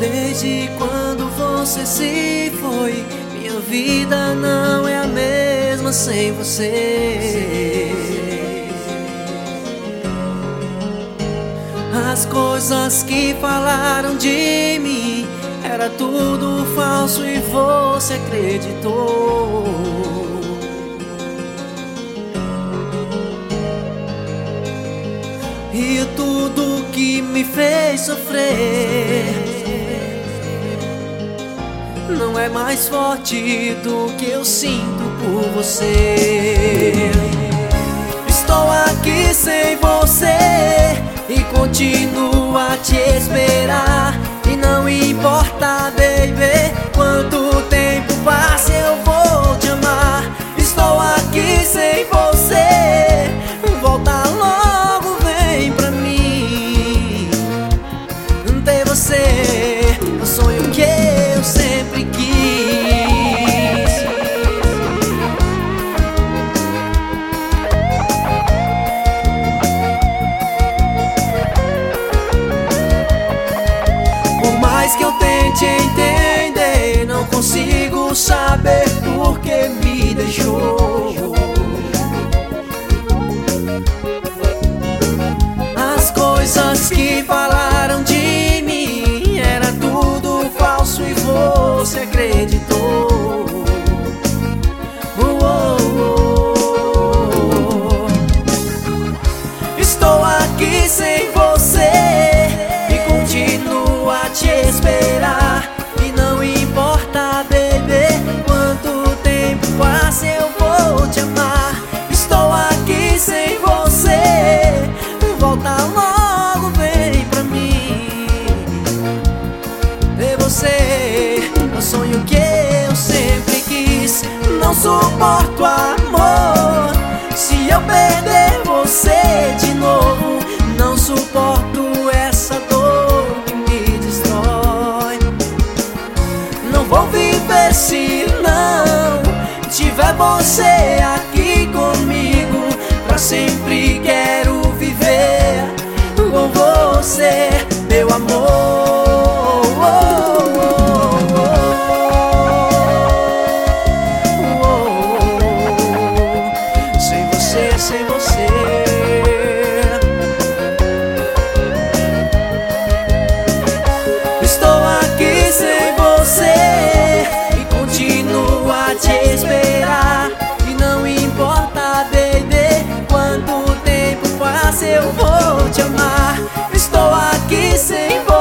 Desde quando você se foi, minha vida não é a mesma sem você. As coisas que falaram de mim era tudo falso e você acreditou. E tudo que me fez sofrer não é mais forte do que eu sinto por você. Estou aqui sem você e continuo a te esperar. E não importa, baby, quanto tempo passe, eu vou te amar. Estou aqui sem você, volta logo, vem pra mim. Ter você é o sonho que eu sempre quis. Por mais que eu tente entender, não consigo saber por que me deixou. As coisas que falaram de mim era tudo falso e você acreditou. Estou aqui sem você e continuo a te esperar. E não importa, baby, quanto tempo passe, eu vou te amar. Estou aqui sem você, volta logo, vem pra mim. Ter você é o sonho que eu sempre quis. Não suporto amor se eu perder você de novo. Não suporto essa dor que me destrói. Não vou viver se não tiver você aqui comigo. Pra sempre quero viver com você, meu amor. Sem você, sem você. Estou aqui sem você e continuo a te esperar. E não importa, baby, quanto tempo passa, eu vou te amar. Estou aqui sem você.